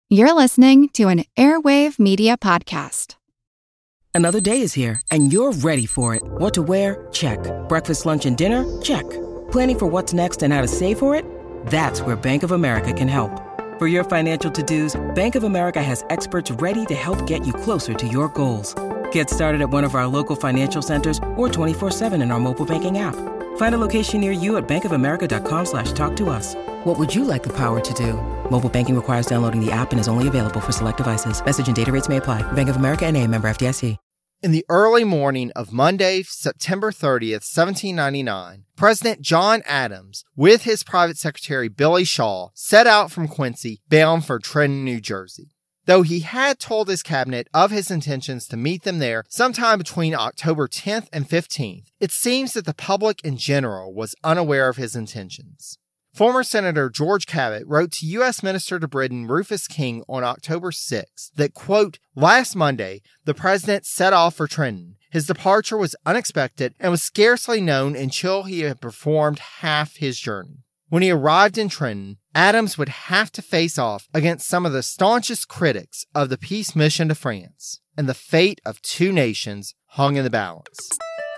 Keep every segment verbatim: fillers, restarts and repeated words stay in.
You're listening to an Airwave Media Podcast. Another day is here, and you're ready for it. What to wear? Check. Breakfast, lunch, and dinner? Check. Planning for what's next and how to save for it? That's where Bank of America can help. For your financial to-dos, Bank of America has experts ready to help get you closer to your goals. Get started at one of our local financial centers or twenty-four seven in our mobile banking app. Find a location near you at bankofamerica.com slash talk to us. What would you like the power to do? Mobile banking requires downloading the app and is only available for select devices. Message and data rates may apply. Bank of America N A, member F D I C. In the early morning of Monday, September thirtieth, seventeen ninety-nine, President John Adams, with his private secretary Billy Shaw, set out from Quincy, bound for Trenton, New Jersey. Though he had told his cabinet of his intentions to meet them there sometime between October tenth and fifteenth, it seems that the public in general was unaware of his intentions. Former Senator George Cabot wrote to U S Minister to Britain Rufus King on October sixth that, quote, last Monday, the president set off for Trenton. His departure was unexpected and was scarcely known until he had performed half his journey. When he arrived in Trenton, Adams would have to face off against some of the staunchest critics of the peace mission to France, and the fate of two nations hung in the balance.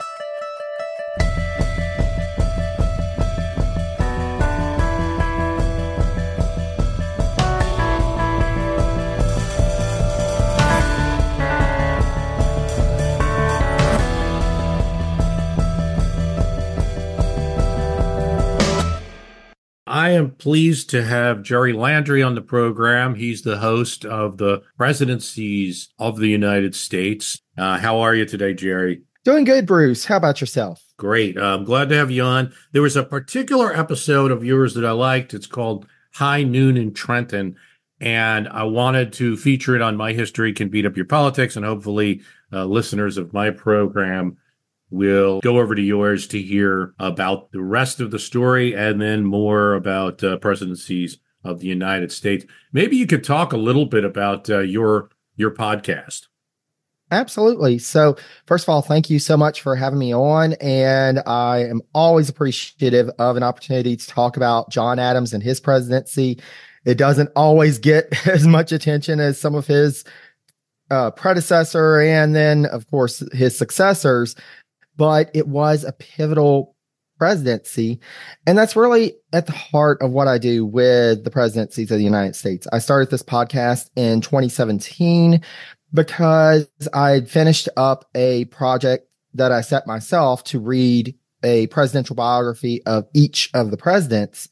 I am pleased to have Jerry Landry on the program. He's the host of the Presidencies of the United States. Uh, how are you today, Jerry? Doing good, Bruce. How about yourself? Great. Uh, I'm glad to have you on. There was a particular episode of yours that I liked. It's called High Noon in Trenton, and I wanted to feature it on My History Can Beat Up Your Politics, and hopefully uh, listeners of my program will go over to yours to hear about the rest of the story and then more about uh, presidencies of the United States. Maybe you could talk a little bit about uh, your your podcast. Absolutely. So first of all, thank you so much for having me on. And I am always appreciative of an opportunity to talk about John Adams and his presidency. It doesn't always get as much attention as some of his uh, predecessor and then, of course, his successors. But it was a pivotal presidency. And that's really at the heart of what I do with the presidencies of the United States. I started this podcast in twenty seventeen because I finished up a project that I set myself to read a presidential biography of each of the presidents.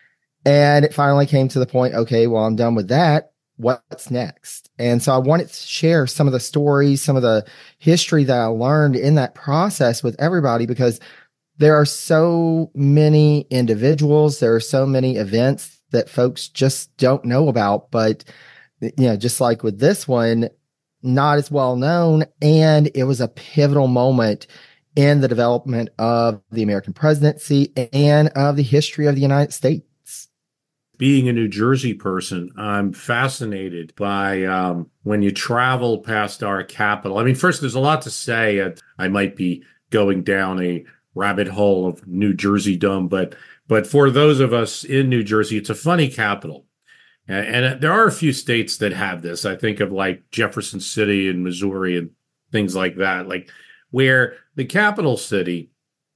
And it finally came to the point, okay, well, I'm done with that. What's next? And so I wanted to share some of the stories, some of the history that I learned in that process with everybody, because there are so many individuals, there are so many events that folks just don't know about. But, you know, just like with this one, not as well known. And it was a pivotal moment in the development of the American presidency and of the history of the United States. Being a New Jersey person, I'm fascinated by um, when you travel past our capital. I mean, first, there's a lot to say. Uh, I might be going down a rabbit hole of New Jersey-dom, but but for those of us in New Jersey, it's a funny capital. And, and there are a few states that have this. I think of like Jefferson City in Missouri and things like that, like where the capital city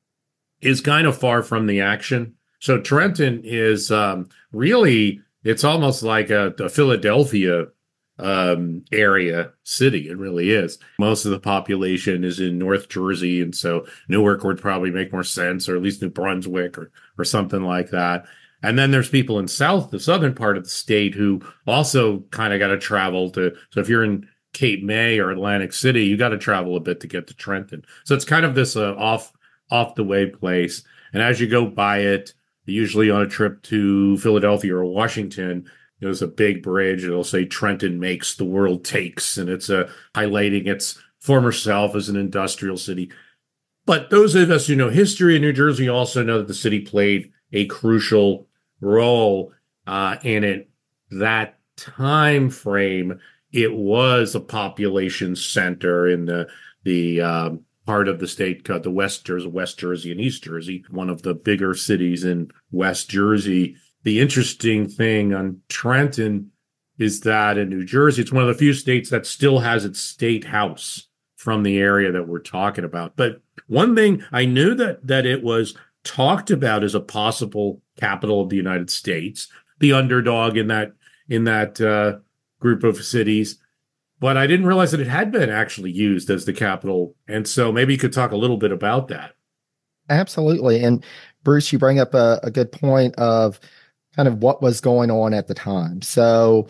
is kind of far from the action. So Trenton is um, really, it's almost like a, a Philadelphia um, area city. It really is. Most of the population is in North Jersey. And so Newark would probably make more sense, or at least New Brunswick or, or something like that. And then there's people in South, the southern part of the state, who also kind of got to travel to. So if you're in Cape May or Atlantic City, you got to travel a bit to get to Trenton. So it's kind of this uh, off, off the way place. And as you go by it, usually on a trip to Philadelphia or Washington, there's a big bridge. It'll say Trenton makes, the world takes. And it's uh, highlighting its former self as an industrial city. But those of us who know history in New Jersey also know that the city played a crucial role uh, in it. That time frame, it was a population center in the, the um, part of the state called the West Jersey, West Jersey and East Jersey, one of the bigger cities in West Jersey. The interesting thing on Trenton is that in New Jersey, it's one of the few states that still has its state house from the area that we're talking about. But one thing I knew that that it was talked about as a possible capital of the United States, the underdog in that in that uh, group of cities. But I didn't realize that it had been actually used as the capital. And so maybe you could talk a little bit about that. Absolutely. And Bruce, you bring up a, a good point of kind of what was going on at the time. So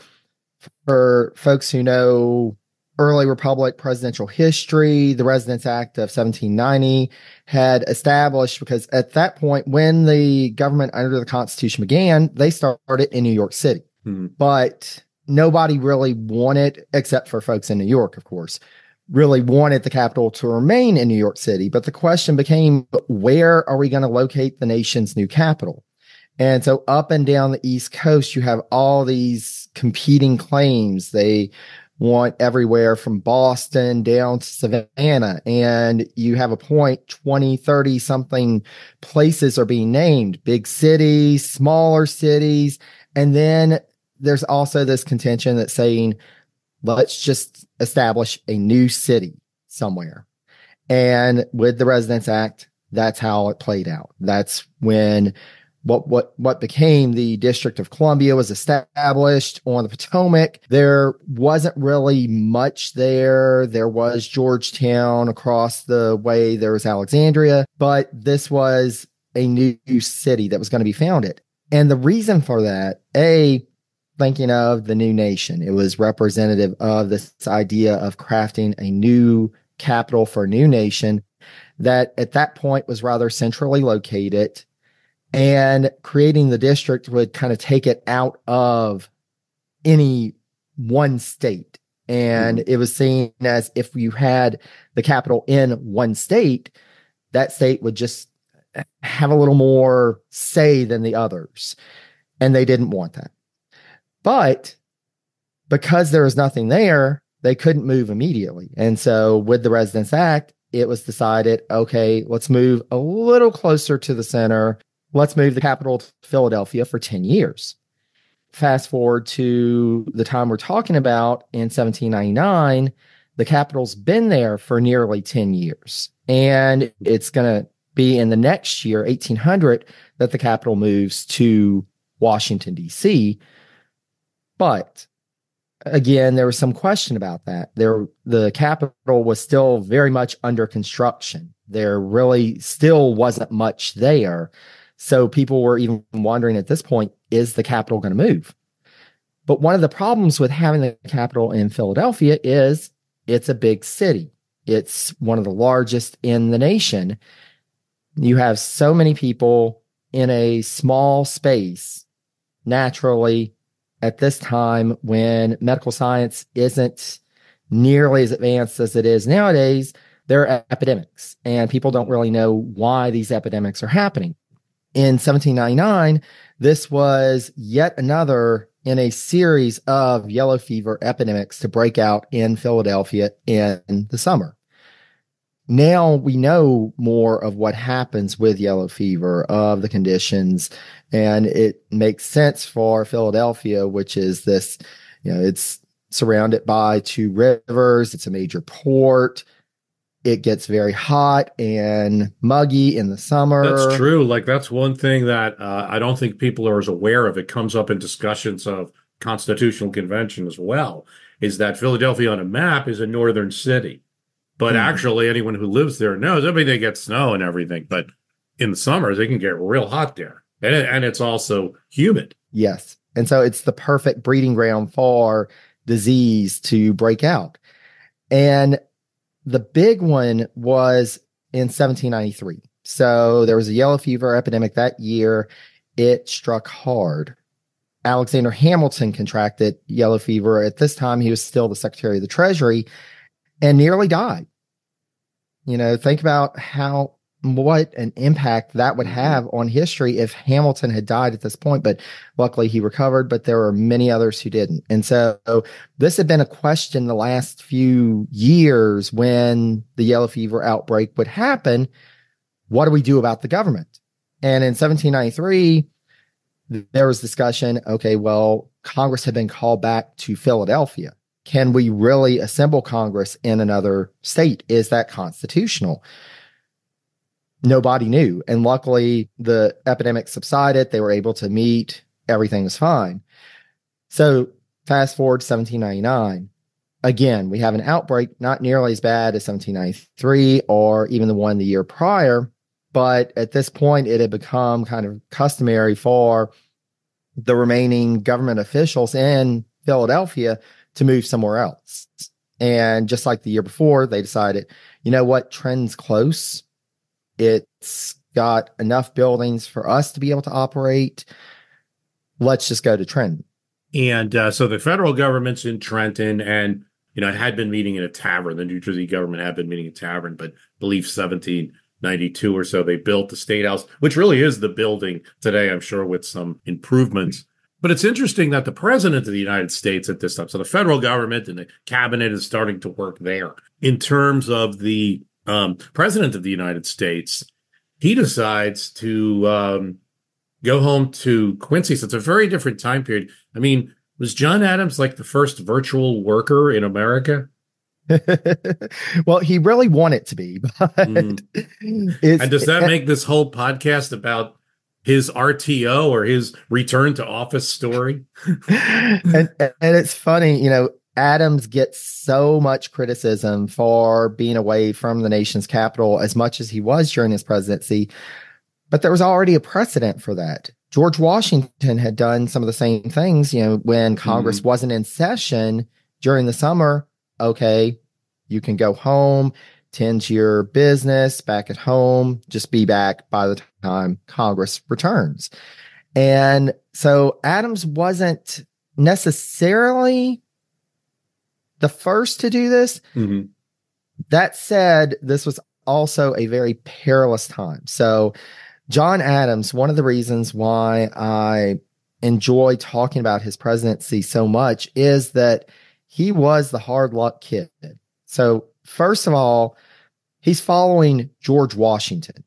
for folks who know early Republic presidential history, the Residence Act of seventeen ninety had established, because at that point, when the government under the Constitution began, they started in New York City. Hmm. But nobody really wanted, except for folks in New York, of course, really wanted the capital to remain in New York City. But the question became, where are we going to locate the nation's new capital? And so up and down the East Coast, you have all these competing claims. They want everywhere from Boston down to Savannah. And you have a point, twenty, thirty something places are being named, big cities, smaller cities. And then there's also this contention that's saying, let's just establish a new city somewhere. And with the Residence Act, that's how it played out. That's when what, what, what became the District of Columbia was established on the Potomac. There wasn't really much there. There was Georgetown across the way. There was Alexandria, but this was a new city that was going to be founded. And the reason for that, A, thinking of the new nation, it was representative of this idea of crafting a new capital for a new nation that at that point was rather centrally located, and creating the district would kind of take it out of any one state. And it was seen as if you had the capital in one state, that state would just have a little more say than the others. And they didn't want that. But because there was nothing there, they couldn't move immediately. And so with the Residence Act, it was decided, okay, let's move a little closer to the center. Let's move the capital to Philadelphia for ten years. Fast forward to the time we're talking about in seventeen ninety-nine, the capital's been there for nearly ten years. And it's going to be in the next year, eighteen hundred, that the capital moves to Washington, D C. But again, there was some question about that. There, the capital was still very much under construction. There really still wasn't much there. So people were even wondering at this point, is the capital going to move? But one of the problems with having the capital in Philadelphia is it's a big city. It's one of the largest in the nation. You have so many people in a small space. Naturally, at this time when medical science isn't nearly as advanced as it is nowadays, there are epidemics, and people don't really know why these epidemics are happening. In seventeen ninety-nine, this was yet another in a series of yellow fever epidemics to break out in Philadelphia in the summer. Now we know more of what happens with yellow fever, of the conditions, and it makes sense for Philadelphia, which is this, you know, it's surrounded by two rivers. It's a major port. It gets very hot and muggy in the summer. That's true. Like, that's one thing that uh, I don't think people are as aware of. It comes up in discussions of Constitutional Convention as well, is that Philadelphia on a map is a northern city. But mm. actually, anyone who lives there knows. I mean, they get snow and everything, but in the summers, they can get real hot there. And, it, and it's also humid. Yes. And so it's the perfect breeding ground for disease to break out. And the big one was in seventeen ninety-three. So there was a yellow fever epidemic that year. It struck hard. Alexander Hamilton contracted yellow fever. At this time, he was still the Secretary of the Treasury and nearly died. You know, think about how, what an impact that would have on history if Hamilton had died at this point. But luckily he recovered, but there were many others who didn't. And so this had been a question the last few years when the yellow fever outbreak would happen. What do we do about the government? And in seventeen ninety-three, there was discussion. Okay, well, Congress had been called back to Philadelphia. Can we really assemble Congress in another state? Is that constitutional? Nobody knew. And luckily, the epidemic subsided. They were able to meet. Everything was fine. So fast forward to seventeen ninety-nine. Again, we have an outbreak, not nearly as bad as seventeen ninety-three or even the one the year prior. But at this point, it had become kind of customary for the remaining government officials in Philadelphia to move somewhere else. And just like the year before, they decided, you know what, Trenton's close. It's got enough buildings for us to be able to operate. Let's just go to Trenton. And uh, so the federal government's in Trenton, and, you know, it had been meeting in a tavern. The New Jersey government had been meeting in a tavern, but I believe seventeen ninety-two or so, they built the State House, which really is the building today, I'm sure, with some improvements. But it's interesting that the president of the United States at this time, so the federal government and the cabinet is starting to work there. In terms of the um, president of the United States, he decides to um, go home to Quincy. So it's a very different time period. I mean, was John Adams like the first virtual worker in America? Well, he really wanted to be, but mm. And does that make this whole podcast about his R T O or his return to office story? and, and it's funny, you know, Adams gets so much criticism for being away from the nation's capital as much as he was during his presidency, but there was already a precedent for that. George Washington had done some of the same things, you know, when Congress mm-hmm. wasn't in session during the summer. Okay, you can go home, tend to your business back at home, just be back by the time Congress returns. And so Adams wasn't necessarily the first to do this. Mm-hmm. That said, this was also a very perilous time. So John Adams, one of the reasons why I enjoy talking about his presidency so much is that he was the hard luck kid. So first of all, he's following George Washington.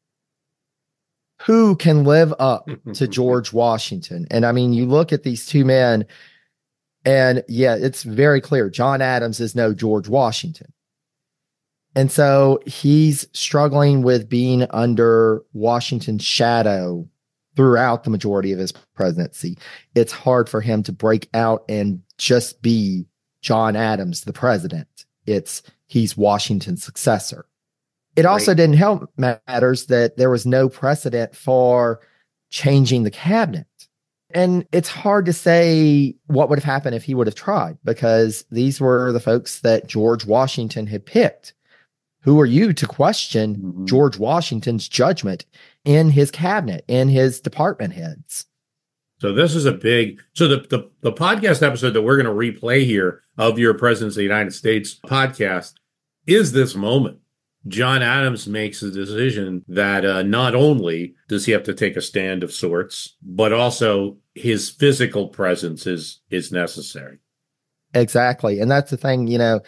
Who can live up to George Washington? And I mean, you look at these two men and yeah, it's very clear. John Adams is no George Washington. And so he's struggling with being under Washington's shadow throughout the majority of his presidency. It's hard for him to break out and just be John Adams, the president. It's he's Washington's successor. It also right. didn't help matters that there was no precedent for changing the cabinet. And it's hard to say what would have happened if he would have tried, because these were the folks that George Washington had picked. Who are you to question mm-hmm. George Washington's judgment in his cabinet, in his department heads? So this is a big, so the, the, the podcast episode that we're going to replay here of your Presidents of the United States podcast is this moment. John Adams makes a decision that uh, not only does he have to take a stand of sorts, but also his physical presence is, is necessary. Exactly. And that's the thing, you know,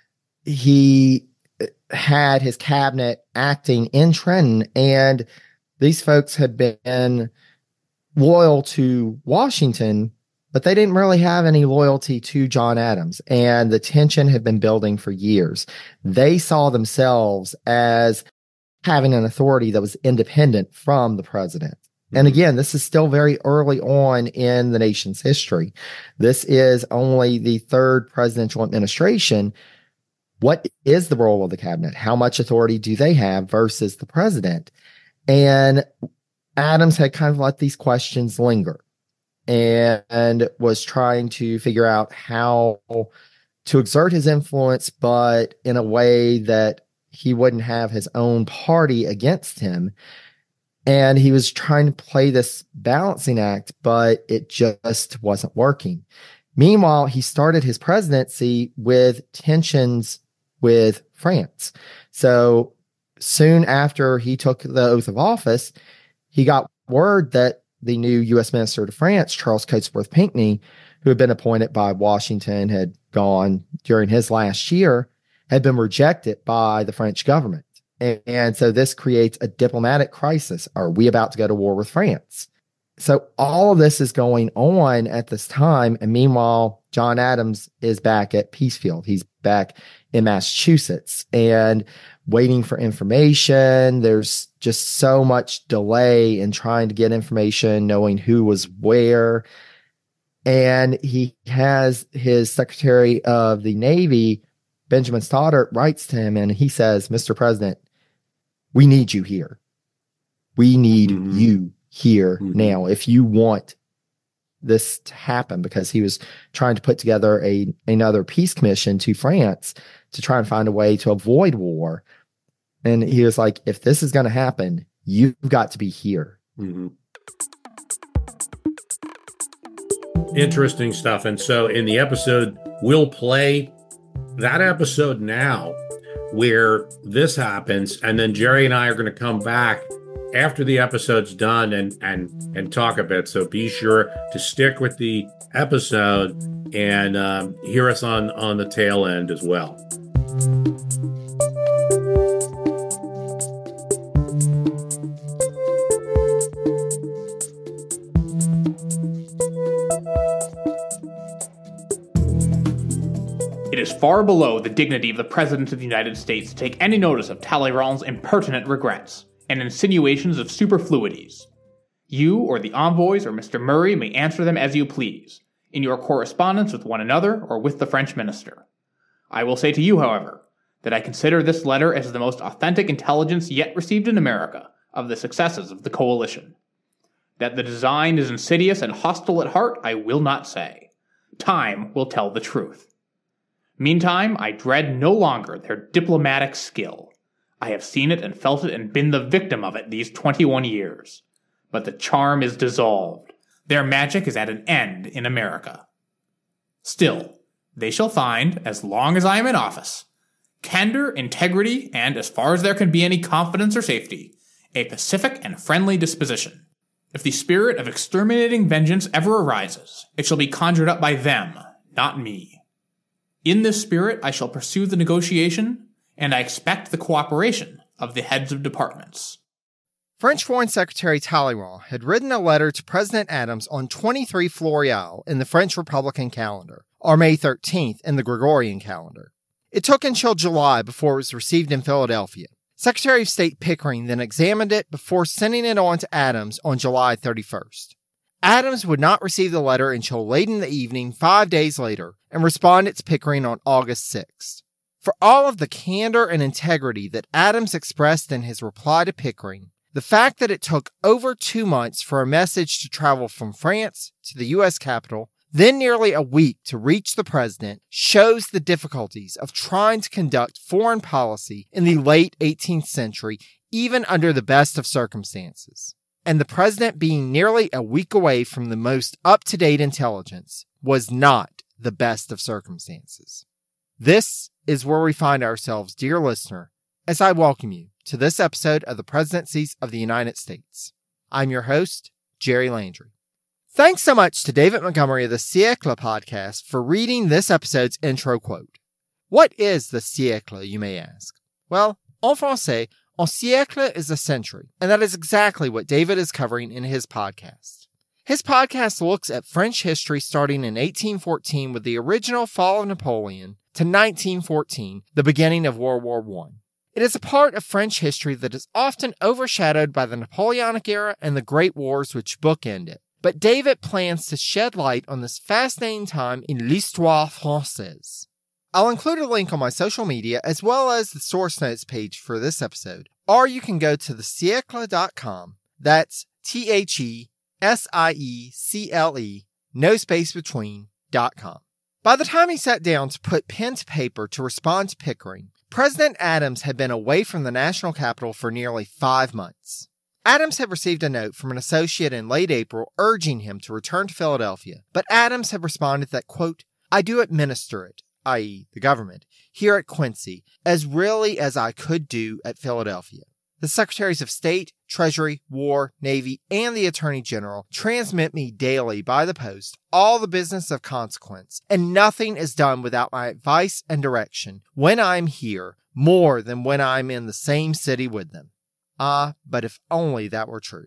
he had his cabinet acting in Trenton, and these folks had been loyal to Washington, but they didn't really have any loyalty to John Adams. And the tension had been building for years. They saw themselves as having an authority that was independent from the president. Mm-hmm. And again, this is still very early on in the nation's history. This is only the third presidential administration. What is the role of the cabinet? How much authority do they have versus the president? And Adams had kind of let these questions linger and, and was trying to figure out how to exert his influence, but in a way that he wouldn't have his own party against him. And he was trying to play this balancing act, but it just wasn't working. Meanwhile, he started his presidency with tensions with France. So soon after he took the oath of office, he got word that the new U S Minister to France, Charles Cotesworth-Pinckney, who had been appointed by Washington, had gone during his last year, had been rejected by the French government. And, and so this creates a diplomatic crisis. Are we about to go to war with France? So all of this is going on at this time. And meanwhile, John Adams is back at Peacefield. He's back in Massachusetts and waiting for information. There's just so much delay in trying to get information, knowing who was where. And he has his Secretary of the Navy, Benjamin Stoddert, writes to him and he says, Mister President, we need you here. We need mm-hmm. you here mm-hmm. now if you want this to happen, because he was trying to put together a another peace commission to France to try and find a way to avoid war. And he was like, if this is going to happen, you've got to be here. Mm-hmm. Interesting stuff. And so in the episode, we'll play that episode now where this happens. And then Jerry and I are going to come back after the episode's done and, and, and talk a bit. So be sure to stick with the episode and um, hear us on, on the tail end as well. It is far below the dignity of the President of the United States to take any notice of Talleyrand's impertinent regrets and insinuations of superfluities. You or the envoys or Mister Murray may answer them as you please, in your correspondence with one another or with the French minister. I will say to you, however, that I consider this letter as the most authentic intelligence yet received in America of the successes of the coalition. That the design is insidious and hostile at heart, I will not say. Time will tell the truth. Meantime, I dread no longer their diplomatic skill. I have seen it and felt it and been the victim of it these twenty-one years. But the charm is dissolved. Their magic is at an end in America. Still, they shall find, as long as I am in office, candor, integrity, and, as far as there can be any confidence or safety, a pacific and friendly disposition. If the spirit of exterminating vengeance ever arises, it shall be conjured up by them, not me. In this spirit, I shall pursue the negotiation, and I expect the cooperation of the heads of departments. French Foreign Secretary Talleyrand had written a letter to President Adams on twenty-three Floréal in the French Republican calendar, or May thirteenth in the Gregorian calendar. It took until July before it was received in Philadelphia. Secretary of State Pickering then examined it before sending it on to Adams on July thirty-first. Adams would not receive the letter until late in the evening, five days later, and responded to Pickering on August sixth. For all of the candor and integrity that Adams expressed in his reply to Pickering, the fact that it took over two months for a message to travel from France to the U S Capitol, then nearly a week to reach the president, shows the difficulties of trying to conduct foreign policy in the late eighteenth century, even under the best of circumstances. And the president being nearly a week away from the most up-to-date intelligence was not the best of circumstances. This is where we find ourselves, dear listener, as I welcome you to this episode of the Presidencies of the United States. I'm your host, Jerry Landry. Thanks so much to David Montgomery of the Siècle podcast for reading this episode's intro quote. What is the siècle, you may ask? Well, en français, un siècle is a century, and that is exactly what David is covering in his podcast. His podcast looks at French history starting in eighteen fourteen with the original fall of Napoleon to nineteen fourteen, the beginning of World War One. It is a part of French history that is often overshadowed by the Napoleonic era and the Great Wars which bookend it. But David plans to shed light on this fascinating time in l'histoire française. I'll include a link on my social media as well as the source notes page for this episode, or you can go to the siècle dot com. That's T H E S I E C L E, no space between, dot com. By the time he sat down to put pen to paper to respond to Pickering, President Adams had been away from the national capital for nearly five months. Adams had received a note from an associate in late April urging him to return to Philadelphia, but Adams had responded that, quote, I do administer it, that is the government, here at Quincy, as really as I could do at Philadelphia. The Secretaries of State, Treasury, War, Navy, and the Attorney General transmit me daily by the post all the business of consequence, and nothing is done without my advice and direction when I'm here more than when I'm in the same city with them. Ah, but if only that were true.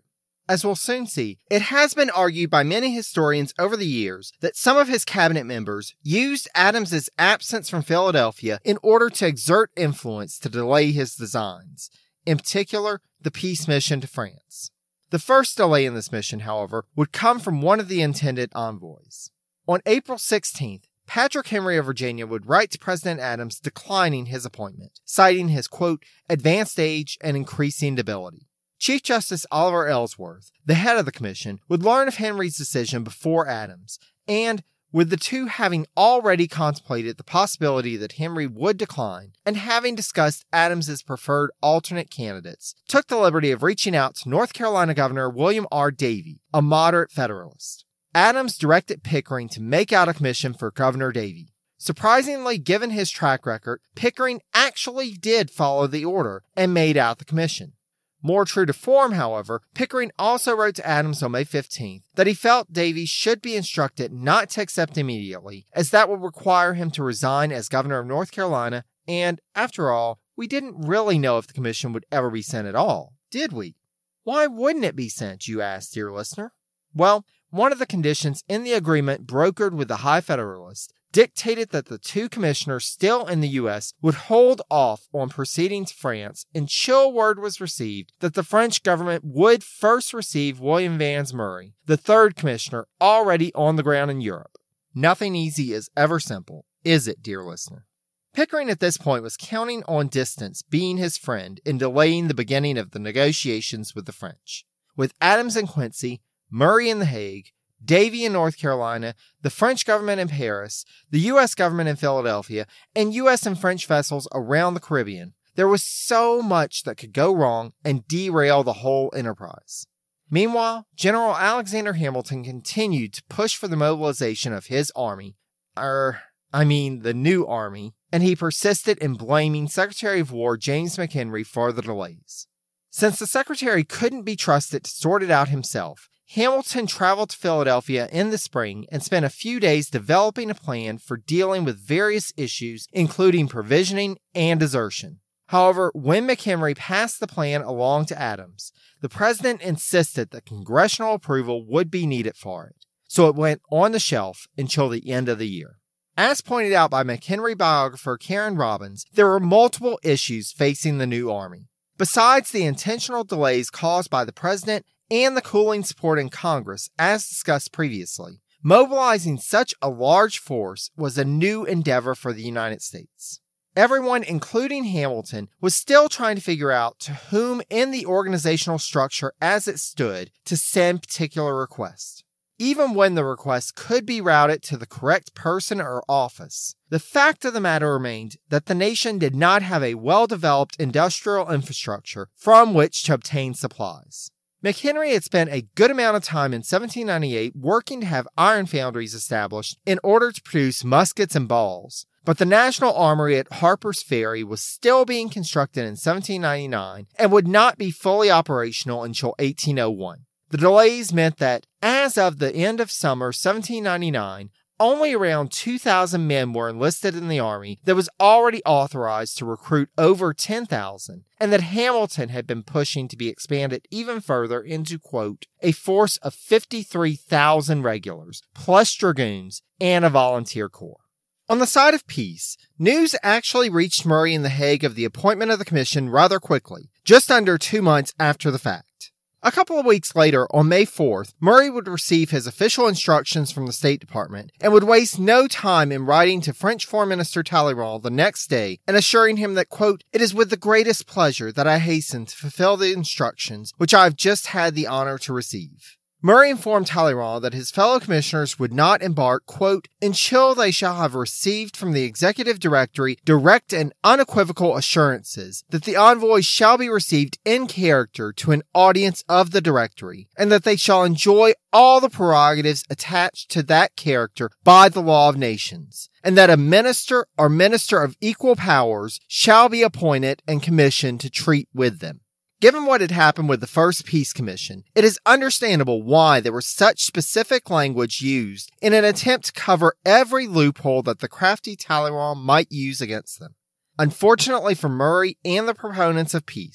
As we'll soon see, it has been argued by many historians over the years that some of his cabinet members used Adams's absence from Philadelphia in order to exert influence to delay his designs, in particular, the peace mission to France. The first delay in this mission, however, would come from one of the intended envoys. On April sixteenth, Patrick Henry of Virginia would write to President Adams declining his appointment, citing his, quote, advanced age and increasing debility. Chief Justice Oliver Ellsworth, the head of the commission, would learn of Henry's decision before Adams, and, with the two having already contemplated the possibility that Henry would decline, and having discussed Adams's preferred alternate candidates, took the liberty of reaching out to North Carolina Governor William R. Davie, a moderate Federalist. Adams directed Pickering to make out a commission for Governor Davie. Surprisingly, given his track record, Pickering actually did follow the order and made out the commission. More true to form, however, Pickering also wrote to Adams on May fifteenth that he felt Davie should be instructed not to accept immediately, as that would require him to resign as governor of North Carolina, and, after all, we didn't really know if the commission would ever be sent at all, did we? Why wouldn't it be sent, you ask, dear listener? Well, one of the conditions in the agreement brokered with the High Federalist dictated that the two commissioners still in the U S would hold off on proceeding to France until word was received that the French government would first receive William Vans Murray, the third commissioner already on the ground in Europe. Nothing easy is ever simple, is it, dear listener? Pickering at this point was counting on distance being his friend in delaying the beginning of the negotiations with the French. With Adams and Quincy, Murray in The Hague, Davie in North Carolina, the French government in Paris, the U S government in Philadelphia, and U S and French vessels around the Caribbean, there was so much that could go wrong and derail the whole enterprise. Meanwhile, General Alexander Hamilton continued to push for the mobilization of his army, er, I mean the new army, and he persisted in blaming Secretary of War James McHenry for the delays. Since the Secretary couldn't be trusted to sort it out himself, Hamilton traveled to Philadelphia in the spring and spent a few days developing a plan for dealing with various issues, including provisioning and desertion. However, when McHenry passed the plan along to Adams, the president insisted that congressional approval would be needed for it, so it went on the shelf until the end of the year. As pointed out by McHenry biographer Karen Robbins, there were multiple issues facing the new army. Besides the intentional delays caused by the president and the cooling support in Congress, as discussed previously, mobilizing such a large force was a new endeavor for the United States. Everyone, including Hamilton, was still trying to figure out to whom in the organizational structure as it stood to send particular requests. Even when the request could be routed to the correct person or office, the fact of the matter remained that the nation did not have a well-developed industrial infrastructure from which to obtain supplies. McHenry had spent a good amount of time in seventeen ninety-eight working to have iron foundries established in order to produce muskets and balls, but the National Armory at Harper's Ferry was still being constructed in seventeen ninety-nine and would not be fully operational until eighteen oh one. The delays meant that, as of the end of summer seventeen ninety-nine, only around two thousand men were enlisted in the Army that was already authorized to recruit over ten thousand, and that Hamilton had been pushing to be expanded even further into, quote, a force of fifty-three thousand regulars, plus dragoons, and a volunteer corps. On the side of peace, news actually reached Murray in The Hague of the appointment of the commission rather quickly, just under two months after the fact. A couple of weeks later, on May fourth, Murray would receive his official instructions from the State Department and would waste no time in writing to French Foreign Minister Talleyrand the next day and assuring him that, quote, it is with the greatest pleasure that I hasten to fulfill the instructions which I have just had the honor to receive. Murray informed Talleyrand that his fellow commissioners would not embark, quote, until they shall have received from the Executive Directory direct and unequivocal assurances that the envoys shall be received in character to an audience of the Directory, and that they shall enjoy all the prerogatives attached to that character by the law of nations, and that a minister or minister of equal powers shall be appointed and commissioned to treat with them. Given what had happened with the first peace commission, it is understandable why there was such specific language used in an attempt to cover every loophole that the crafty Talleyrand might use against them. Unfortunately for Murray and the proponents of peace,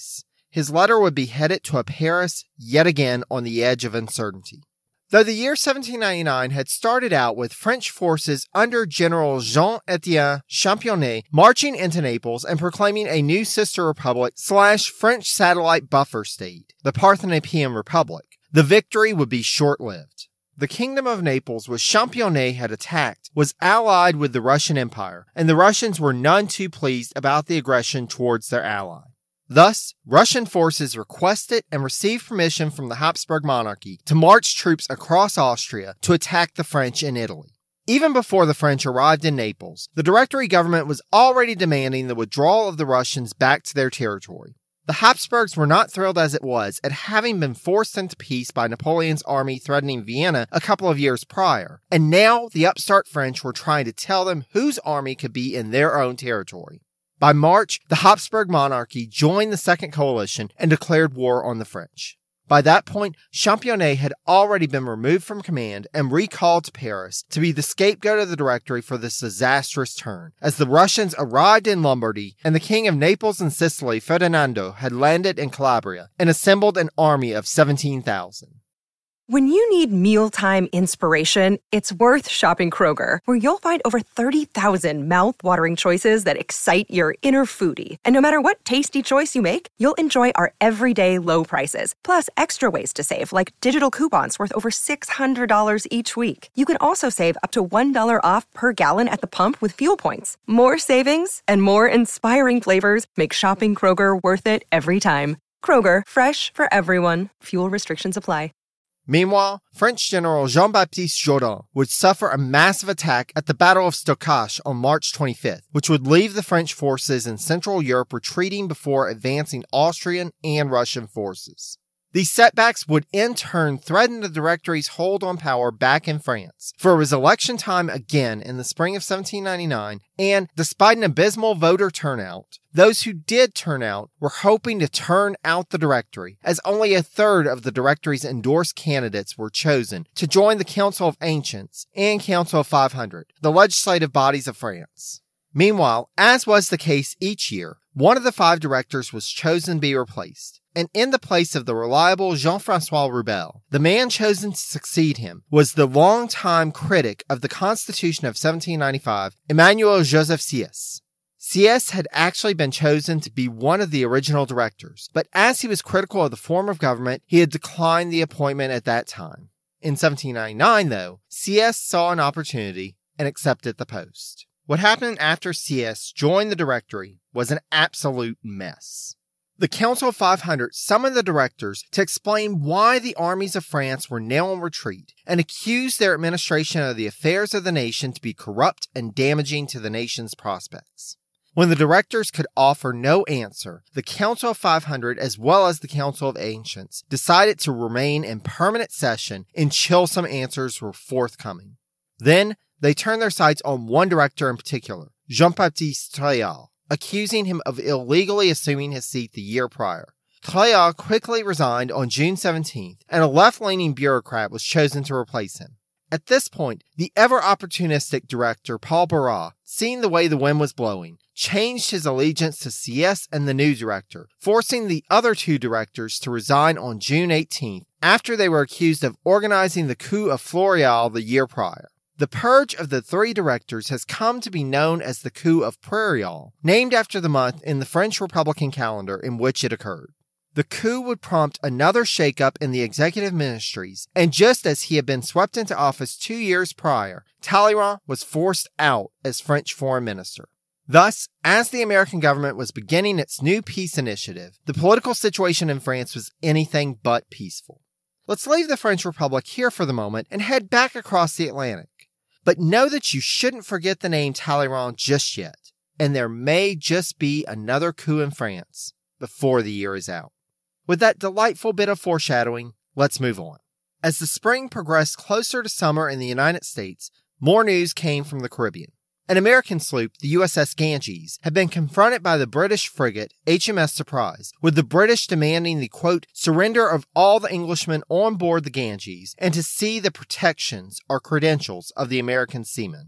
his letter would be headed to a Paris yet again on the edge of uncertainty. Though the year seventeen ninety-nine had started out with French forces under General Jean-Étienne Championnet marching into Naples and proclaiming a new sister republic slash French satellite buffer state, the Parthenopean Republic, the victory would be short-lived. The Kingdom of Naples, which Championnet had attacked, was allied with the Russian Empire, and the Russians were none too pleased about the aggression towards their ally. Thus, Russian forces requested and received permission from the Habsburg monarchy to march troops across Austria to attack the French in Italy. Even before the French arrived in Naples, the Directory government was already demanding the withdrawal of the Russians back to their territory. The Habsburgs were not thrilled as it was at having been forced into peace by Napoleon's army threatening Vienna a couple of years prior, and now the upstart French were trying to tell them whose army could be in their own territory. By March, the Habsburg monarchy joined the Second Coalition and declared war on the French. By that point, Championnet had already been removed from command and recalled to Paris to be the scapegoat of the Directory for this disastrous turn, as the Russians arrived in Lombardy and the King of Naples and Sicily, Ferdinando, had landed in Calabria and assembled an army of seventeen thousand. When you need mealtime inspiration, it's worth shopping Kroger, where you'll find over thirty thousand mouth-watering choices that excite your inner foodie. And no matter what tasty choice you make, you'll enjoy our everyday low prices, plus extra ways to save, like digital coupons worth over six hundred dollars each week. You can also save up to one dollar off per gallon at the pump with fuel points. More savings and more inspiring flavors make shopping Kroger worth it every time. Kroger, fresh for everyone. Fuel restrictions apply. Meanwhile, French General Jean-Baptiste Jourdan would suffer a massive attack at the Battle of Stocache on March twenty-fifth, which would leave the French forces in Central Europe retreating before advancing Austrian and Russian forces. These setbacks would in turn threaten the Directory's hold on power back in France, for it was election time again in the spring of seventeen ninety-nine, and despite an abysmal voter turnout, those who did turn out were hoping to turn out the Directory, as only a third of the Directory's endorsed candidates were chosen to join the Council of Ancients and Council of five hundred, the legislative bodies of France. Meanwhile, as was the case each year, one of the five directors was chosen to be replaced, and in the place of the reliable Jean-François Rubel, the man chosen to succeed him was the longtime critic of the Constitution of seventeen ninety-five, Emmanuel Joseph Sieyès. Sieyès had actually been chosen to be one of the original directors, but as he was critical of the form of government, he had declined the appointment at that time. In seventeen ninety-nine, though, Sieyès saw an opportunity and accepted the post. What happened after Sieyès joined the Directory was an absolute mess. The Council of five hundred summoned the directors to explain why the armies of France were now in retreat and accused their administration of the affairs of the nation to be corrupt and damaging to the nation's prospects. When the directors could offer no answer, the Council of five hundred as well as the Council of Ancients decided to remain in permanent session until some answers were forthcoming. Then, they turned their sights on one director in particular, Jean-Baptiste Treillat, accusing him of illegally assuming his seat the year prior. Treillat quickly resigned on June seventeenth, and a left-leaning bureaucrat was chosen to replace him. At this point, the ever-opportunistic director Paul Barras, seeing the way the wind was blowing, changed his allegiance to Sieyès and the new director, forcing the other two directors to resign on June eighteenth after they were accused of organizing the coup of Floreal the year prior. The purge of the three directors has come to be known as the coup of Prairial, named after the month in the French Republican calendar in which it occurred. The coup would prompt another shakeup in the executive ministries, and just as he had been swept into office two years prior, Talleyrand was forced out as French foreign minister. Thus, as the American government was beginning its new peace initiative, the political situation in France was anything but peaceful. Let's leave the French Republic here for the moment and head back across the Atlantic. But know that you shouldn't forget the name Talleyrand just yet, and there may just be another coup in France before the year is out. With that delightful bit of foreshadowing, let's move on. As the spring progressed closer to summer in the United States, more news came from the Caribbean. An American sloop, the U S S Ganges, had been confronted by the British frigate H M S Surprise, with the British demanding the, quote, surrender of all the Englishmen on board the Ganges and to see the protections or credentials of the American seamen.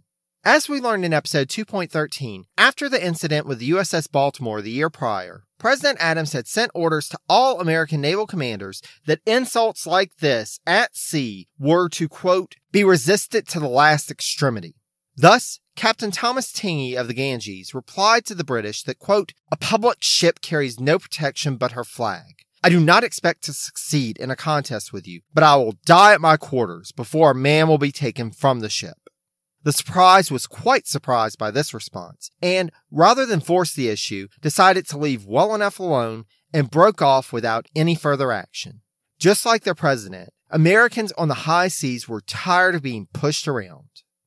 As we learned in episode two point thirteen, after the incident with the U S S Baltimore the year prior, President Adams had sent orders to all American naval commanders that insults like this at sea were to, quote, be resisted to the last extremity. Thus, Captain Thomas Tingey of the Ganges replied to the British that, quote, a public ship carries no protection but her flag. I do not expect to succeed in a contest with you, but I will die at my quarters before a man will be taken from the ship. The surprise was quite surprised by this response, and, rather than force the issue, decided to leave well enough alone and broke off without any further action. Just like their president, Americans on the high seas were tired of being pushed around.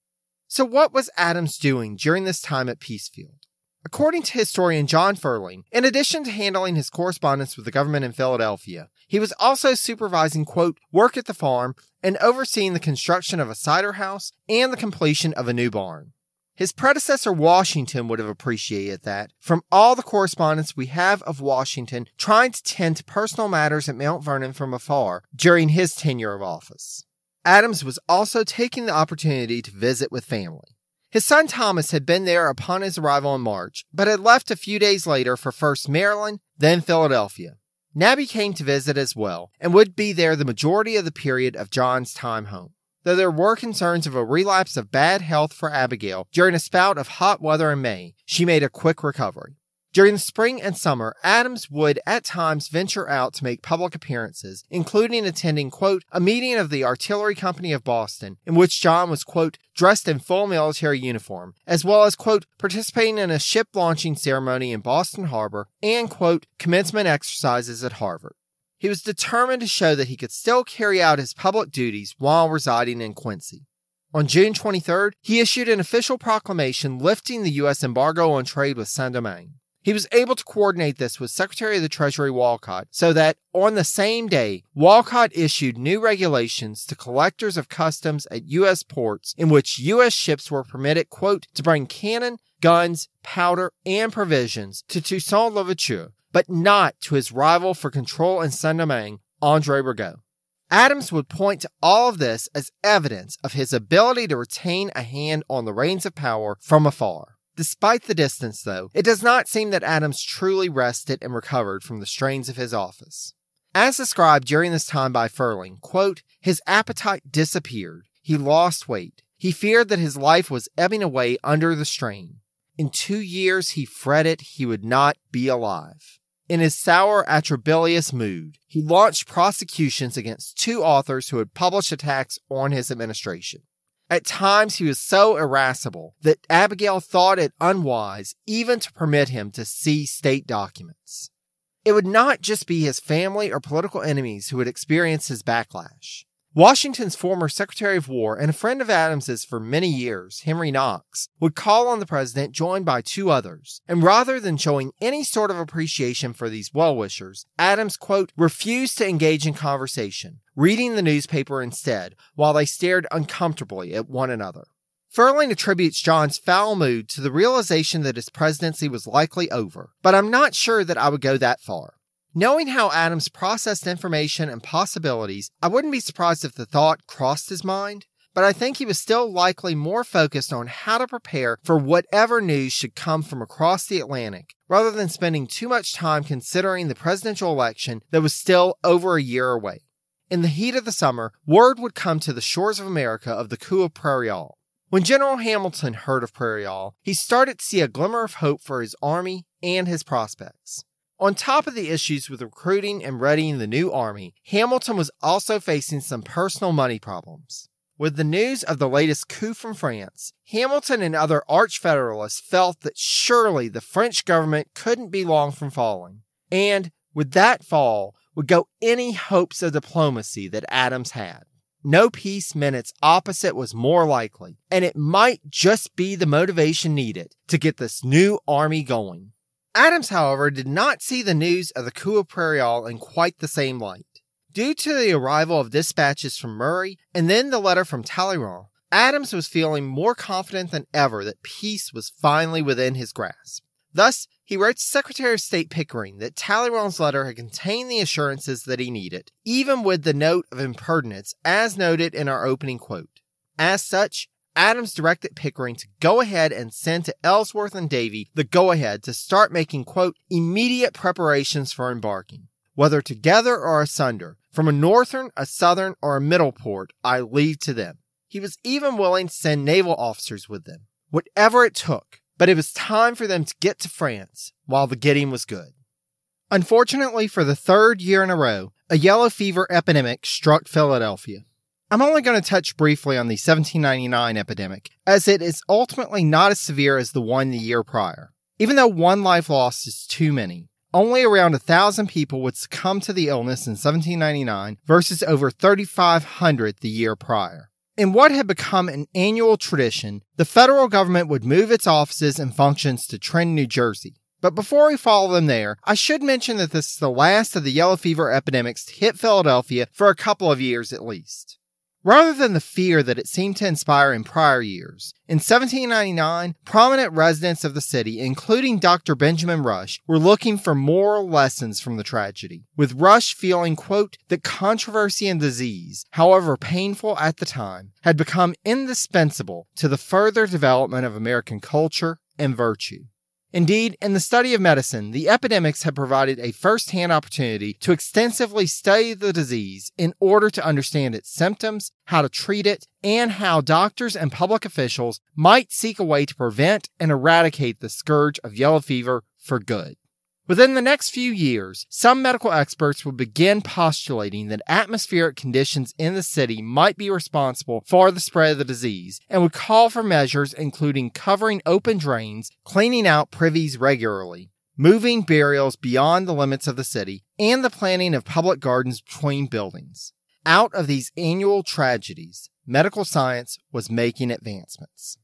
So what was Adams doing during this time at Peacefield? According to historian John Ferling, in addition to handling his correspondence with the government in Philadelphia, he was also supervising, quote, work at the farm and overseeing the construction of a cider house and the completion of a new barn. His predecessor Washington would have appreciated that, from all the correspondence we have of Washington trying to tend to personal matters at Mount Vernon from afar during his tenure of office. Adams was also taking the opportunity to visit with family. His son Thomas had been there upon his arrival in March, but had left a few days later for first Maryland, then Philadelphia. Nabby came to visit as well, and would be there the majority of the period of John's time home. Though there were concerns of a relapse of bad health for Abigail during a spout of hot weather in May, she made a quick recovery. During the spring and summer, Adams would at times venture out to make public appearances, including attending, quote, a meeting of the Artillery Company of Boston, in which John was, quote, dressed in full military uniform, as well as, quote, participating in a ship launching ceremony in Boston Harbor and, quote, commencement exercises at Harvard. He was determined to show that he could still carry out his public duties while residing in Quincy. On June twenty-third, he issued an official proclamation lifting the U S embargo on trade with Saint-Domingue. He was able to coordinate this with Secretary of the Treasury Walcott so that, on the same day, Walcott issued new regulations to collectors of customs at U S ports in which U S ships were permitted, quote, to bring cannon, guns, powder, and provisions to Toussaint Louverture, but not to his rival for control in Saint-Domingue, André Rigaud. Adams would point to all of this as evidence of his ability to retain a hand on the reins of power from afar. Despite the distance, though, it does not seem that Adams truly rested and recovered from the strains of his office. As described during this time by Ferling, quote, his appetite disappeared. He lost weight. He feared that his life was ebbing away under the strain. In two years, he fretted he would not be alive. In his sour, atrabilious mood, he launched prosecutions against two authors who had published attacks on his administration. At times, he was so irascible that Abigail thought it unwise even to permit him to see state documents. It would not just be his family or political enemies who would experience his backlash. Washington's former Secretary of War and a friend of Adams's for many years, Henry Knox, would call on the president joined by two others, and rather than showing any sort of appreciation for these well-wishers, Adams, quote, refused to engage in conversation, reading the newspaper instead, while they stared uncomfortably at one another. Ferling attributes John's foul mood to the realization that his presidency was likely over, but I'm not sure that I would go that far. Knowing how Adams processed information and possibilities, I wouldn't be surprised if the thought crossed his mind, but I think he was still likely more focused on how to prepare for whatever news should come from across the Atlantic, rather than spending too much time considering the presidential election that was still over a year away. In the heat of the summer, word would come to the shores of America of the coup of Prairial. When General Hamilton heard of Prairial, he started to see a glimmer of hope for his army and his prospects. On top of the issues with recruiting and readying the new army, Hamilton was also facing some personal money problems. With the news of the latest coup from France, Hamilton and other arch-federalists felt that surely the French government couldn't be long from falling. And with that fall would go any hopes of diplomacy that Adams had. No peace meant its opposite was more likely, and it might just be the motivation needed to get this new army going. Adams, however, did not see the news of the coup of Prairial in quite the same light. Due to the arrival of dispatches from Murray and then the letter from Talleyrand, Adams was feeling more confident than ever that peace was finally within his grasp. Thus, he wrote to Secretary of State Pickering that Talleyrand's letter had contained the assurances that he needed, even with the note of impertinence as noted in our opening quote. As such, Adams directed Pickering to go ahead and send to Ellsworth and Davie the go-ahead to start making, quote, immediate preparations for embarking. Whether together or asunder, from a northern, a southern, or a middle port, I leave to them. He was even willing to send naval officers with them. Whatever it took, but it was time for them to get to France while the getting was good. Unfortunately, for the third year in a row, a yellow fever epidemic struck Philadelphia. I'm only going to touch briefly on the seventeen ninety-nine epidemic, as it is ultimately not as severe as the one the year prior. Even though one life lost is too many, only around a thousand people would succumb to the illness in seventeen ninety-nine versus over thirty-five hundred the year prior. In what had become an annual tradition, the federal government would move its offices and functions to Trenton, New Jersey. But before we follow them there, I should mention that this is the last of the yellow fever epidemics to hit Philadelphia for a couple of years at least. Rather than the fear that it seemed to inspire in prior years, in seventeen ninety-nine, prominent residents of the city, including Doctor Benjamin Rush, were looking for moral lessons from the tragedy, with Rush feeling, quote, that controversy and disease, however painful at the time, had become indispensable to the further development of American culture and virtue. Indeed, in the study of medicine, the epidemics had provided a first-hand opportunity to extensively study the disease in order to understand its symptoms, how to treat it, and how doctors and public officials might seek a way to prevent and eradicate the scourge of yellow fever for good. Within the next few years, some medical experts would begin postulating that atmospheric conditions in the city might be responsible for the spread of the disease, and would call for measures including covering open drains, cleaning out privies regularly, moving burials beyond the limits of the city, and the planting of public gardens between buildings. Out of these annual tragedies, medical science was making advancements.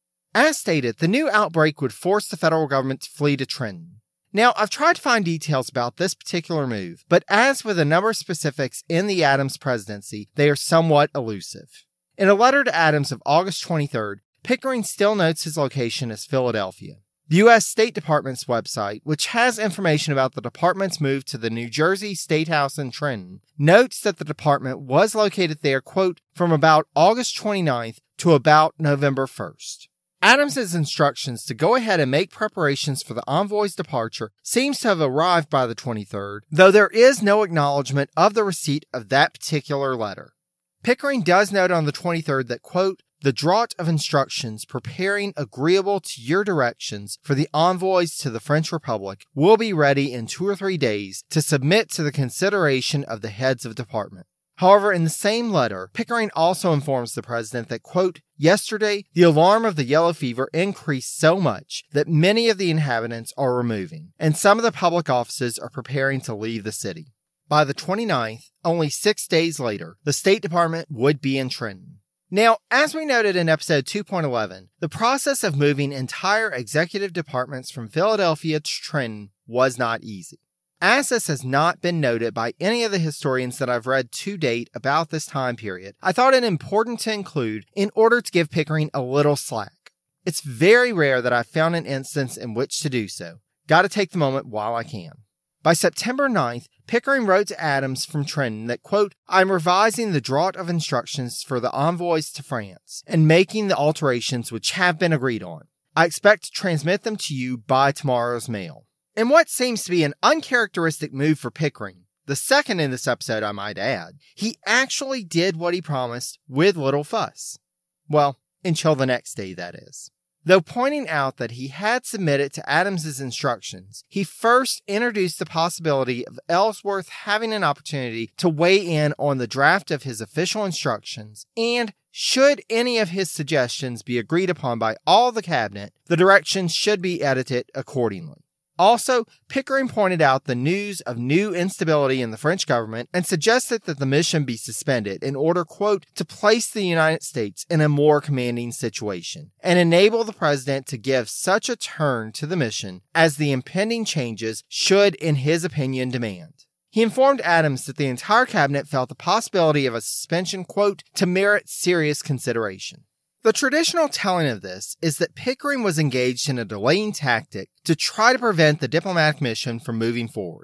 As stated, the new outbreak would force the federal government to flee to Trenton. Now, I've tried to find details about this particular move, but as with a number of specifics in the Adams presidency, they are somewhat elusive. In a letter to Adams of August twenty-third, Pickering still notes his location as Philadelphia. The U S State Department's website, which has information about the department's move to the New Jersey State House in Trenton, notes that the department was located there, quote, from about August twenty-ninth to about November first. Adams's instructions to go ahead and make preparations for the envoy's departure seems to have arrived by the twenty-third, though there is no acknowledgement of the receipt of that particular letter. Pickering does note on the twenty-third that, quote, the draught of instructions preparing agreeable to your directions for the envoys to the French Republic will be ready in two or three days to submit to the consideration of the heads of department. However, in the same letter, Pickering also informs the president that, quote, yesterday, the alarm of the yellow fever increased so much that many of the inhabitants are removing, and some of the public offices are preparing to leave the city. By the twenty-ninth, only six days later, the State Department would be in Trenton. Now, as we noted in episode two point eleven, the process of moving entire executive departments from Philadelphia to Trenton was not easy. As this has not been noted by any of the historians that I've read to date about this time period, I thought it important to include in order to give Pickering a little slack. It's very rare that I've found an instance in which to do so. Gotta take the moment while I can. By September ninth, Pickering wrote to Adams from Trenton that, quote, I'm revising the draught of instructions for the envoys to France and making the alterations which have been agreed on. I expect to transmit them to you by tomorrow's mail. In what seems to be an uncharacteristic move for Pickering, the second in this episode I might add, he actually did what he promised with little fuss. Well, until the next day, that is. Though pointing out that he had submitted to Adams's instructions, he first introduced the possibility of Ellsworth having an opportunity to weigh in on the draft of his official instructions, and should any of his suggestions be agreed upon by all the cabinet, the directions should be edited accordingly. Also, Pickering pointed out the news of new instability in the French government and suggested that the mission be suspended in order, quote, to place the United States in a more commanding situation and enable the president to give such a turn to the mission as the impending changes should, in his opinion, demand. He informed Adams that the entire cabinet felt the possibility of a suspension, quote, to merit serious consideration. The traditional telling of this is that Pickering was engaged in a delaying tactic to try to prevent the diplomatic mission from moving forward.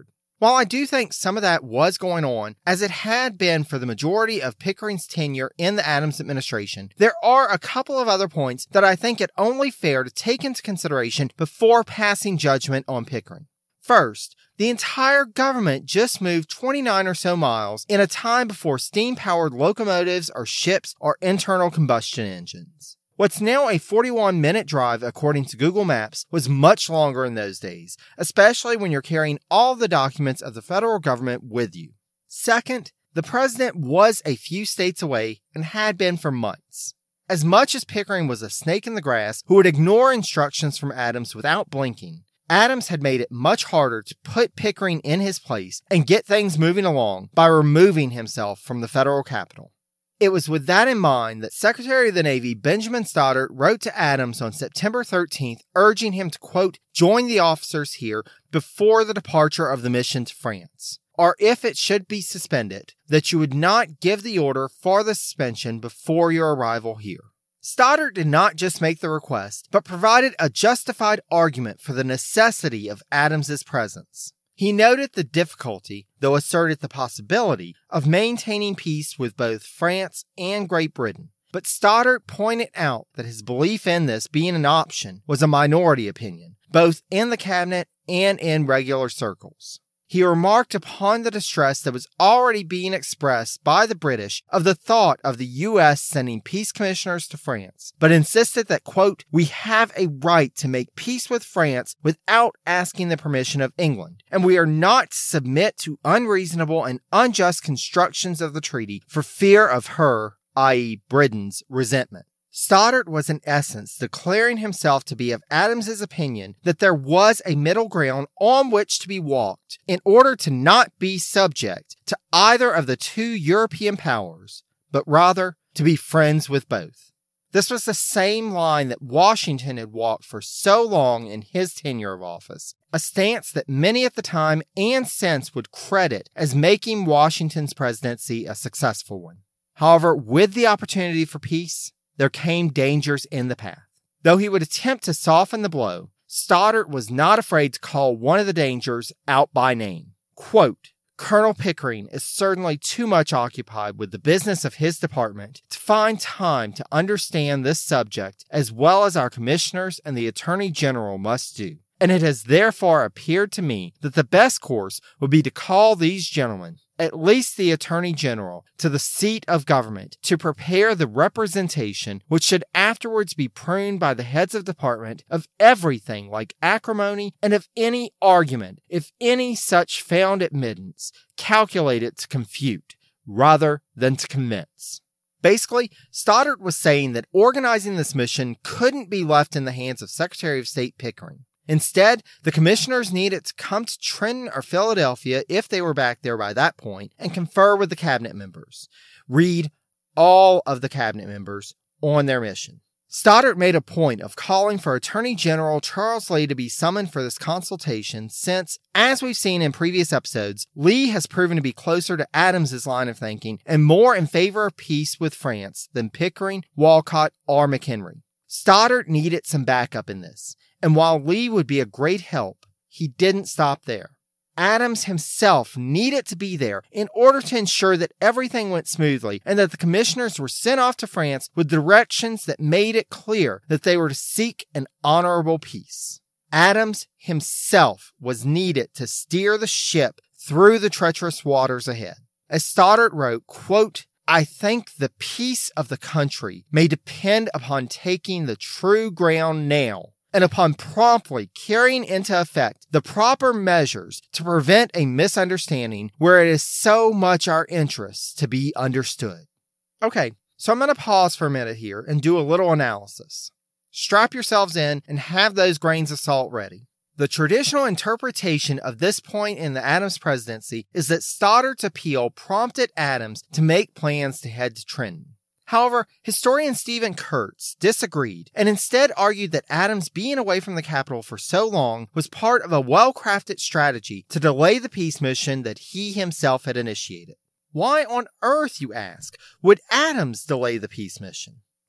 While I do think some of that was going on, as it had been for the majority of Pickering's tenure in the Adams administration, there are a couple of other points that I think it only fair to take into consideration before passing judgment on Pickering. First, the entire government just moved twenty-nine or so miles in a time before steam-powered locomotives or ships or internal combustion engines. What's now a forty-one minute drive according to Google Maps was much longer in those days, especially when you're carrying all the documents of the federal government with you. Second, the president was a few states away and had been for months. As much as Pickering was a snake in the grass who would ignore instructions from Adams without blinking, Adams had made it much harder to put Pickering in his place and get things moving along by removing himself from the federal capital. It was with that in mind that Secretary of the Navy Benjamin Stoddert wrote to Adams on September thirteenth, urging him to, quote, join the officers here before the departure of the mission to France, or if it should be suspended, that you would not give the order for the suspension before your arrival here. Stoddert did not just make the request, but provided a justified argument for the necessity of Adams's presence. He noted the difficulty, though asserted the possibility, of maintaining peace with both France and Great Britain. But Stoddert pointed out that his belief in this being an option was a minority opinion, both in the cabinet and in regular circles. He remarked upon the distress that was already being expressed by the British of the thought of the U S sending peace commissioners to France, but insisted that, quote, we have a right to make peace with France without asking the permission of England, and we are not to submit to unreasonable and unjust constructions of the treaty for fear of her, that is. Britain's, resentment. Stoddert was in essence declaring himself to be of Adams's opinion that there was a middle ground on which to be walked in order to not be subject to either of the two European powers, but rather to be friends with both. This was the same line that Washington had walked for so long in his tenure of office, a stance that many at the time and since would credit as making Washington's presidency a successful one. However, with the opportunity for peace, there came dangers in the path. Though he would attempt to soften the blow, Stoddert was not afraid to call one of the dangers out by name. Quote, Colonel Pickering is certainly too much occupied with the business of his department to find time to understand this subject as well as our commissioners and the Attorney General must do. And it has therefore appeared to me that the best course would be to call these gentlemen, at least the Attorney General, to the seat of government to prepare the representation which should afterwards be pruned by the heads of department of everything like acrimony and of any argument, if any such found admittance, calculated to confute rather than to convince. Basically, Stoddert was saying that organizing this mission couldn't be left in the hands of Secretary of State Pickering. Instead, the commissioners needed to come to Trenton or Philadelphia if they were back there by that point and confer with the cabinet members. Read all of the cabinet members on their mission. Stoddert made a point of calling for Attorney General Charles Lee to be summoned for this consultation since, as we've seen in previous episodes, Lee has proven to be closer to Adams's line of thinking and more in favor of peace with France than Pickering, Walcott, or McHenry. Stoddert needed some backup in this. And while Lee would be a great help, he didn't stop there. Adams himself needed to be there in order to ensure that everything went smoothly and that the commissioners were sent off to France with directions that made it clear that they were to seek an honorable peace. Adams himself was needed to steer the ship through the treacherous waters ahead. As Stoddert wrote, quote, I think the peace of the country may depend upon taking the true ground now, and upon promptly carrying into effect the proper measures to prevent a misunderstanding where it is so much our interest to be understood. Okay, so I'm going to pause for a minute here and do a little analysis. Strap yourselves in and have those grains of salt ready. The traditional interpretation of this point in the Adams presidency is that Stoddert's appeal prompted Adams to make plans to head to Trenton. However, historian Stephen Kurtz disagreed and instead argued that Adams being away from the capital for so long was part of a well-crafted strategy to delay the peace mission that he himself had initiated. Why on earth, you ask, would Adams delay the peace mission?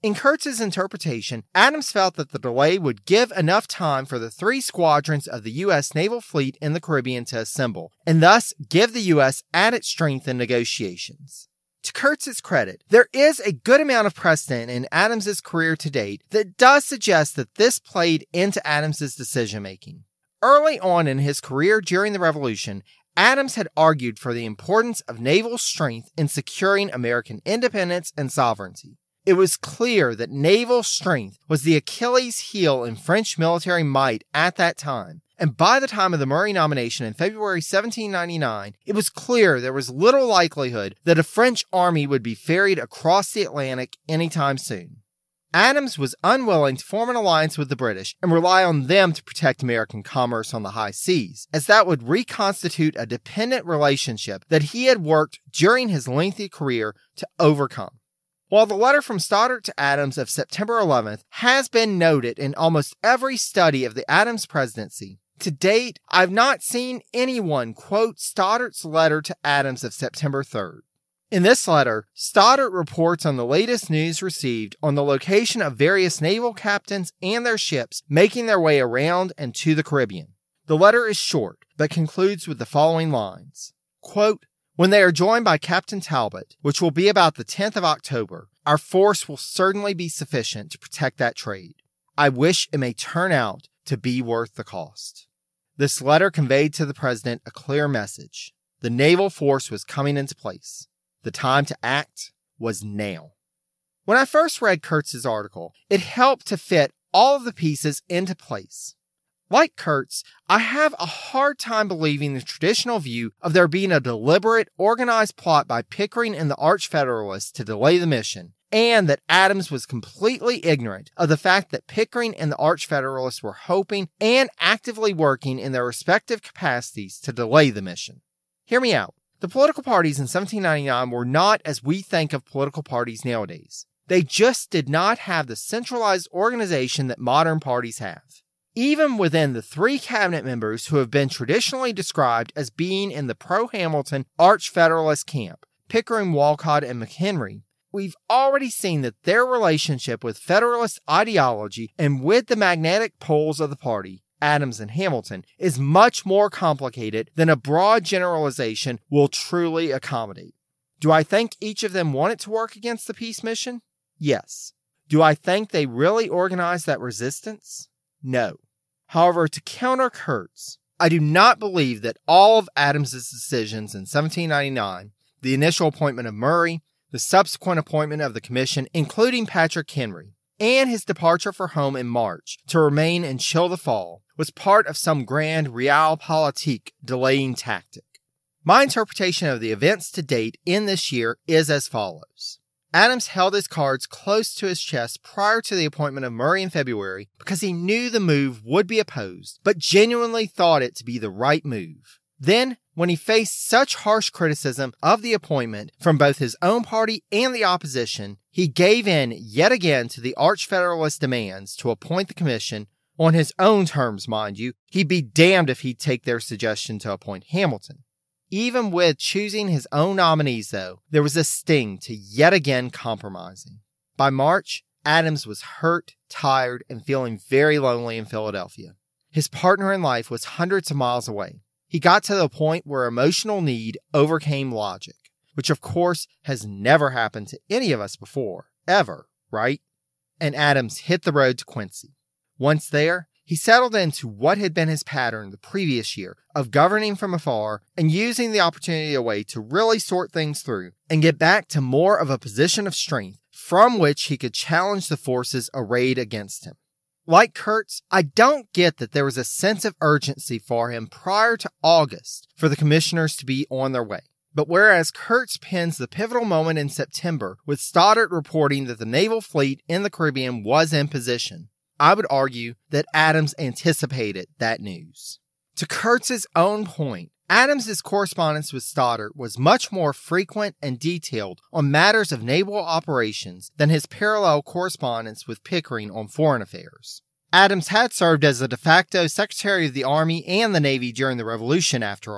In Kurtz's interpretation, Adams felt that the delay would give enough time for the three squadrons of the U S naval fleet in the Caribbean to assemble, and thus give the U S added strength in negotiations. To Kurtz's credit, there is a good amount of precedent in Adams's career to date that does suggest that this played into Adams's decision-making. Early on in his career during the Revolution, Adams had argued for the importance of naval strength in securing American independence and sovereignty. It was clear that naval strength was the Achilles heel in French military might at that time, and by the time of the Murray nomination in February seventeen ninety-nine, it was clear there was little likelihood that a French army would be ferried across the Atlantic anytime soon. Adams was unwilling to form an alliance with the British and rely on them to protect American commerce on the high seas, as that would reconstitute a dependent relationship that he had worked during his lengthy career to overcome. While the letter from Stoddert to Adams of September eleventh has been noted in almost every study of the Adams presidency, to date, I've not seen anyone quote Stoddert's letter to Adams of September third. In this letter, Stoddert reports on the latest news received on the location of various naval captains and their ships making their way around and to the Caribbean. The letter is short, but concludes with the following lines. Quote, "When they are joined by Captain Talbot, which will be about the tenth of October, our force will certainly be sufficient to protect that trade. I wish it may turn out to be worth the cost." This letter conveyed to the president a clear message. The naval force was coming into place. The time to act was now. When I first read Kurtz's article, it helped to fit all of the pieces into place. Like Kurtz, I have a hard time believing the traditional view of there being a deliberate, organized plot by Pickering and the Arch-Federalists to delay the mission, and that Adams was completely ignorant of the fact that Pickering and the Arch-Federalists were hoping and actively working in their respective capacities to delay the mission. Hear me out. The political parties in seventeen ninety-nine were not as we think of political parties nowadays. They just did not have the centralized organization that modern parties have. Even within the three cabinet members who have been traditionally described as being in the pro-Hamilton Arch-Federalist camp, Pickering, Walcott, and McHenry, we've already seen that their relationship with Federalist ideology and with the magnetic poles of the party, Adams and Hamilton, is much more complicated than a broad generalization will truly accommodate. Do I think each of them wanted to work against the peace mission? Yes. Do I think they really organized that resistance? No. However, to counter Kurtz, I do not believe that all of Adams's decisions in seventeen ninety-nine, the initial appointment of Murray, the subsequent appointment of the commission, including Patrick Henry, and his departure for home in March to remain and chill the fall, was part of some grand realpolitik delaying tactic. My interpretation of the events to date in this year is as follows. Adams held his cards close to his chest prior to the appointment of Murray in February because he knew the move would be opposed, but genuinely thought it to be the right move. Then, when he faced such harsh criticism of the appointment from both his own party and the opposition, he gave in yet again to the Arch-Federalist demands to appoint the commission, on his own terms, mind you. He'd be damned if he'd take their suggestion to appoint Hamilton. Even with choosing his own nominees, though, there was a sting to yet again compromising. By March, Adams was hurt, tired, and feeling very lonely in Philadelphia. His partner in life was hundreds of miles away. He got to the point where emotional need overcame logic, which of course has never happened to any of us before, ever, right? And Adams hit the road to Quincy. Once there, he settled into what had been his pattern the previous year of governing from afar and using the opportunity away to really sort things through and get back to more of a position of strength from which he could challenge the forces arrayed against him. Like Kurtz, I don't get that there was a sense of urgency for him prior to August for the commissioners to be on their way. But whereas Kurtz pins the pivotal moment in September with Stoddert reporting that the naval fleet in the Caribbean was in position, I would argue that Adams anticipated that news. To Kurtz's own point, Adams's correspondence with Stoddert was much more frequent and detailed on matters of naval operations than his parallel correspondence with Pickering on foreign affairs. Adams had served as a de facto Secretary of the Army and the Navy during the Revolution, after all.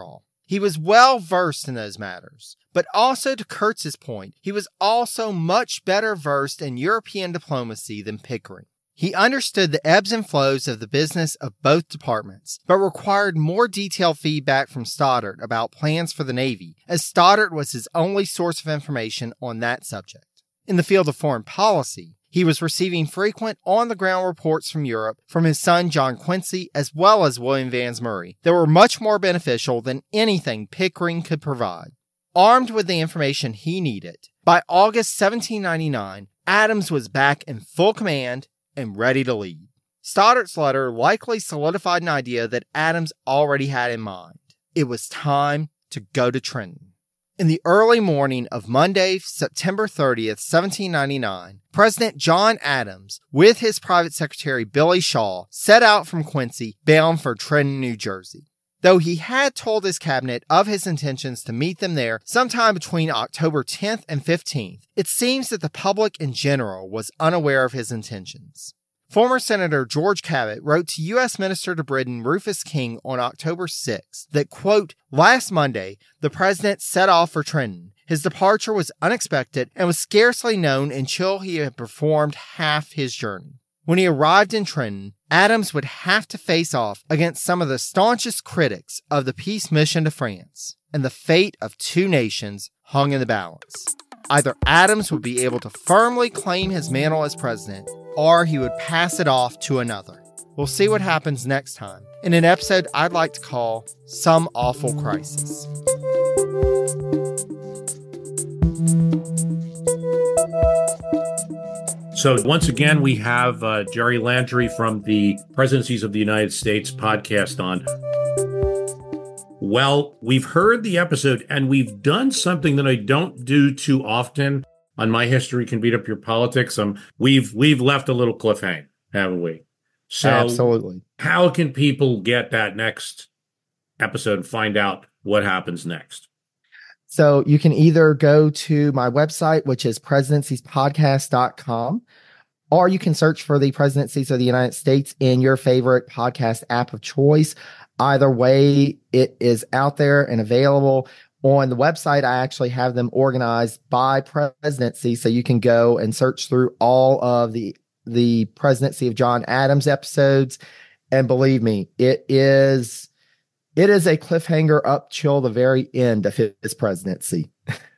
He was well versed in those matters. But also, to Kurtz's point, he was also much better versed in European diplomacy than Pickering. He understood the ebbs and flows of the business of both departments, but required more detailed feedback from Stoddard about plans for the Navy, as Stoddard was his only source of information on that subject. In the field of foreign policy, he was receiving frequent on-the-ground reports from Europe from his son John Quincy as well as William Vans Murray that were much more beneficial than anything Pickering could provide. Armed with the information he needed, by August seventeen ninety-nine, Adams was back in full command and ready to lead. Stoddard's letter likely solidified an idea that Adams already had in mind. It was time to go to Trenton. In the early morning of Monday, September thirtieth, seventeen ninety-nine, President John Adams, with his private secretary Billy Shaw, set out from Quincy, bound for Trenton, New Jersey. Though he had told his cabinet of his intentions to meet them there sometime between October tenth and fifteenth, it seems that the public in general was unaware of his intentions. Former Senator George Cabot wrote to U S Minister to Britain Rufus King on October sixth that, quote, last Monday, the president set off for Trenton. His departure was unexpected and was scarcely known until he had performed half his journey. When he arrived in Trenton, Adams would have to face off against some of the staunchest critics of the peace mission to France, and the fate of two nations hung in the balance. Either Adams would be able to firmly claim his mantle as president, or he would pass it off to another. We'll see what happens next time in an episode I'd like to call Some Awful Crisis. So once again, we have uh, Jerry Landry from the Presidencies of the United States podcast on. Well, we've heard the episode, and we've done something that I don't do too often on My History Can Beat Up Your Politics. Um, we've we've left a little cliffhanger, haven't we? So absolutely. How can people get that next episode and find out what happens next? So you can either go to my website, which is presidencies podcast dot com, or you can search for the Presidencies of the United States in your favorite podcast app of choice. Either way, it is out there and available. On the website, I actually have them organized by presidency, so you can go and search through all of the the Presidency of John Adams episodes. And believe me, it is it is a cliffhanger up till the very end of his presidency.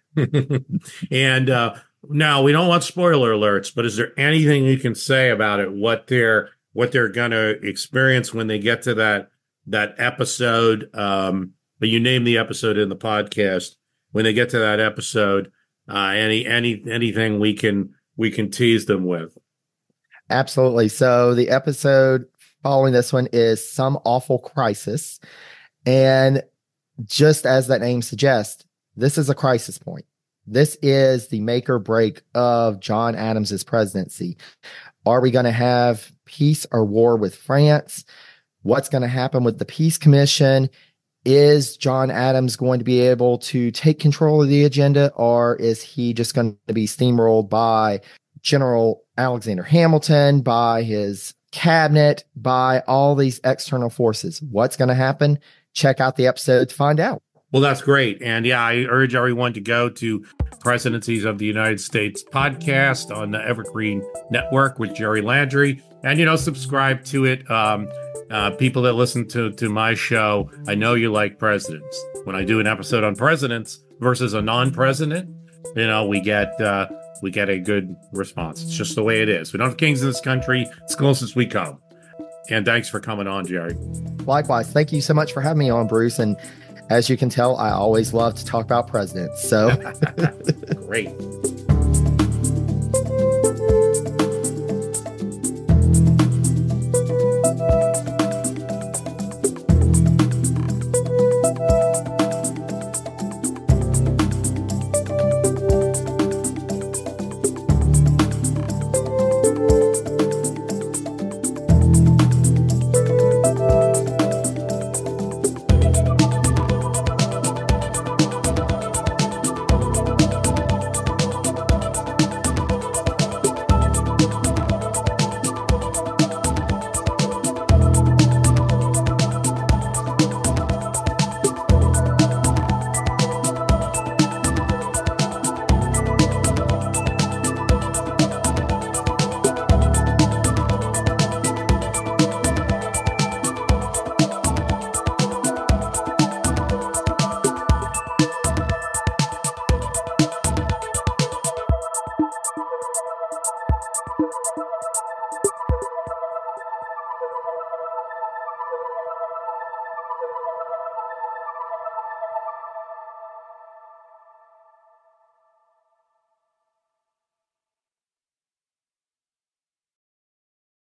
And uh, now, we don't want spoiler alerts, but is there anything you can say about it? What they're what they're going to experience when they get to that that episode? Um, but you name the episode in the podcast. When they get to that episode, uh, any any anything we can we can tease them with. Absolutely. So the episode following this one is Some Awful Crisis. And just as that name suggests, this is a crisis point. This is the make or break of John Adams's presidency. Are we going to have peace or war with France? What's going to happen with the Peace Commission? Is John Adams going to be able to take control of the agenda, or is he just going to be steamrolled by General Alexander Hamilton, by his cabinet, by all these external forces? What's going to happen? Check out the episode to find out. Well, that's great. And yeah, I urge everyone to go to Presidencies of the United States podcast on the Evergreen Network with Jerry Landry, and, you know, subscribe to it. Um, uh, people that listen to, to my show, I know you like presidents. When I do an episode on presidents versus a non-president, you know, we get, uh, we get a good response. It's just the way it is. We don't have kings in this country. It's closest we come. And thanks for coming on, Jerry. Likewise. Thank you so much for having me on, Bruce. And as you can tell, I always love to talk about presidents. So great.